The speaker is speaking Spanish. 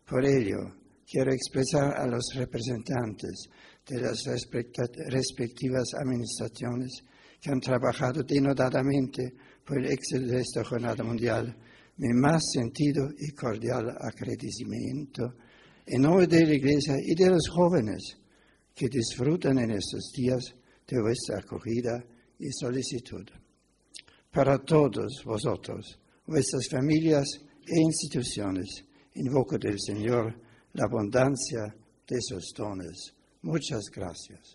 Por ello, quiero expresar a los representantes de las respectivas administraciones que han trabajado denodadamente por el éxito de esta Jornada Mundial mi más sentido y cordial agradecimiento en nombre de la Iglesia y de los jóvenes que disfrutan en estos días de vuestra acogida y solicitud. Para todos vosotros, vuestras familias e instituciones, invoco del Señor la abundancia de sus dones. Muchas gracias.